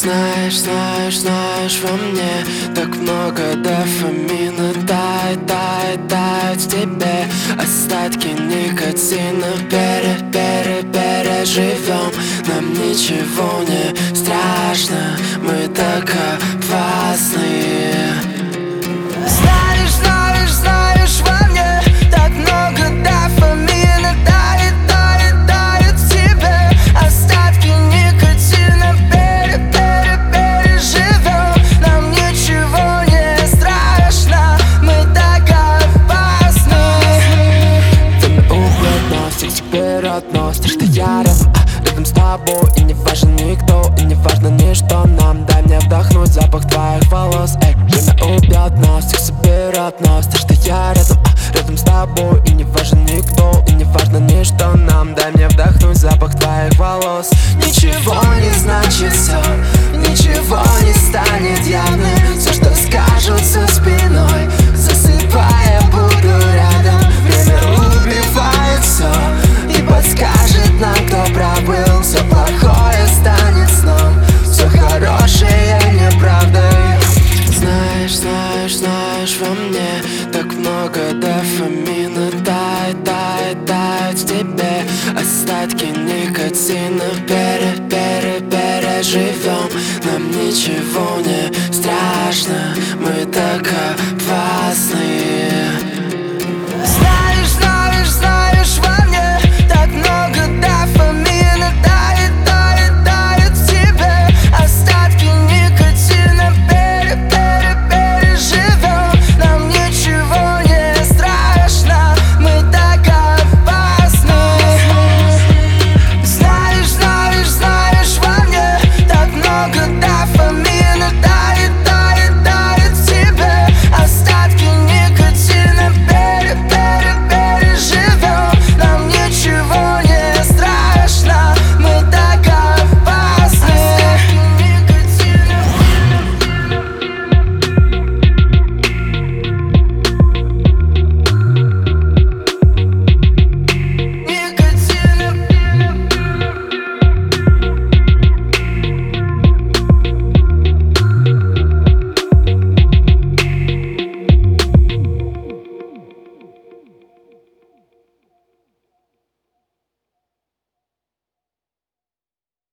Знаешь, знаешь, знаешь, во мне так много дофамина. Тает, тает, тает в тебе остатки никотина. Переживем, нам ничего не страшно, мы так опасные. Знаешь, знаешь, знаешь, во мне так много дофамина. Тает, тает, тает в тебе остатки никотина. Переживем, нам ничего не страшно, мы так опасны. Время уходит, но всех вперед, но ты что я рядом с тобой, и не важен никто, и не важно ничто нам. Дай мне вдохнуть запах твоих волос. Время убьет, но всех соберет, но ты что я рядом с тобой, и не важен никто, и не важно ничто нам. Дай мне вдохнуть запах твоих волос. Ничего не значит все, ничего не станет явным. Все, что скажут за спиной, засыпая, буду рядом. Время убивает все и подскажет нам, кто пробыл. Все плохое станет сном, все хорошее неправдой. Знаешь, знаешь, знаешь, во мне так много дофамина. Тает, тает, тает в тебе остатки никотина. Переживем, нам ничего не страшно, мы так опасные. Знаешь, знаешь, знаешь, во мне так много дофамина. Тает, тает, тает в тебе остатки никотина. Переживем, нам ничего не страшно, мы так опасны. Знаешь, знаешь, знаешь, во мне так много дофамина.